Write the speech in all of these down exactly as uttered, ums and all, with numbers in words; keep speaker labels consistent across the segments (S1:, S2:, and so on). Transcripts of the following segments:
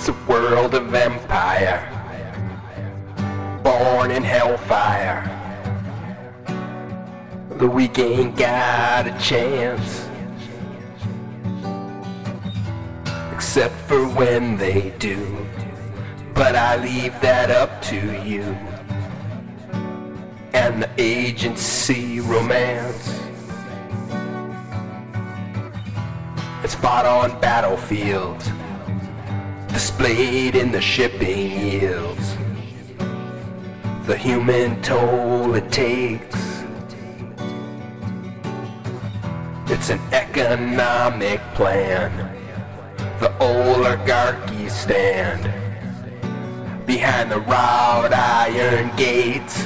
S1: a world of empire, born in hellfire. The weak ain't got a chance, except for when they do. But I leave that up to you and the agency romance. It's fought on battlefields, displayed in the shipping yields, the human toll it takes. It's an economic plan. The oligarchy stand behind the wrought iron gates.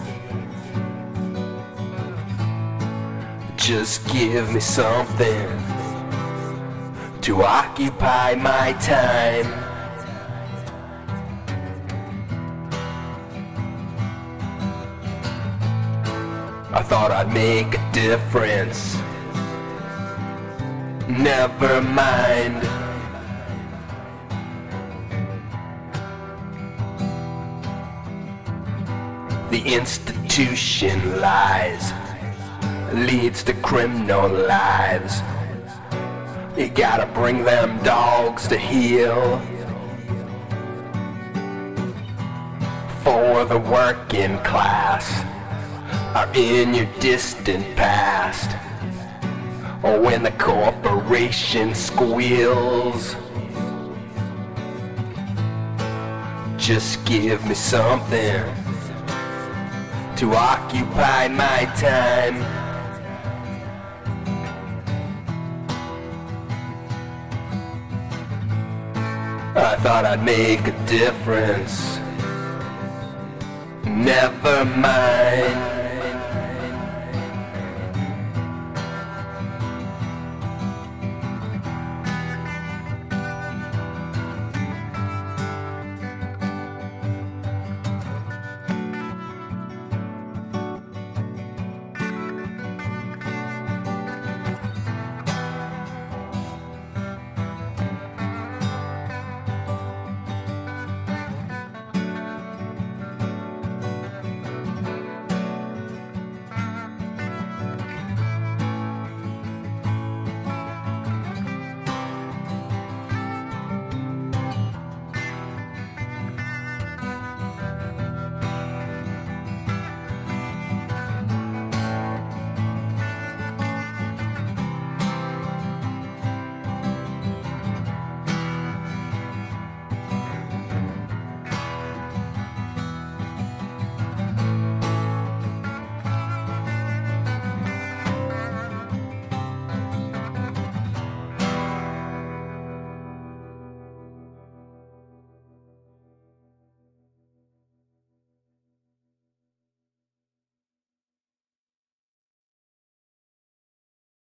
S1: Just give me something to occupy my time. I thought I'd make a difference. Never mind. The institution lies, leads to criminal lives. You gotta bring them dogs to heel for the working class are in your distant past, or when the corporation squeals. Just give me something to occupy my time. I thought I'd make a difference. Never mind.